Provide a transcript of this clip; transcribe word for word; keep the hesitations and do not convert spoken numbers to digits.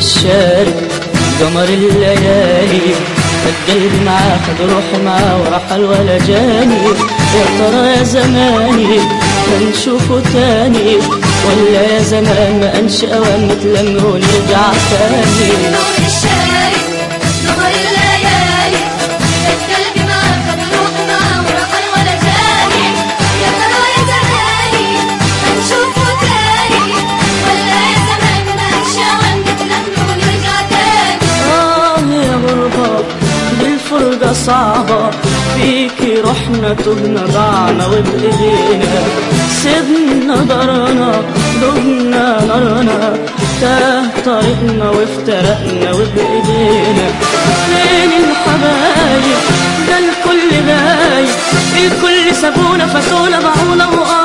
الشارع قمر الليالي، خد قلبي معاه خد روحي معاه ورحل ولا جاني. يا ترى يا زماني هنشوفه تاني، ولا يا زمان ما انش اوان نتلم ونرجع تاني. نور الشارع قمر الليالي، خد قلبي معاه خد روحي معاه ورحل ولا جاني. يا ترى يا زماني هنشوفه تاني، ولا يا زمان ما انش اوان نتلم ونرجع تاني. اه يا غربة دي الفرقة صعبة، فيكي رحنا تهنا ضعنا وبإيدينا، سيبنا دارنا دهنا نارنا، تاه طريقنا وافترقنا وبإيدينا. فين الحبايب ده الكل غايب، الكل سابونا فاتونا باعونا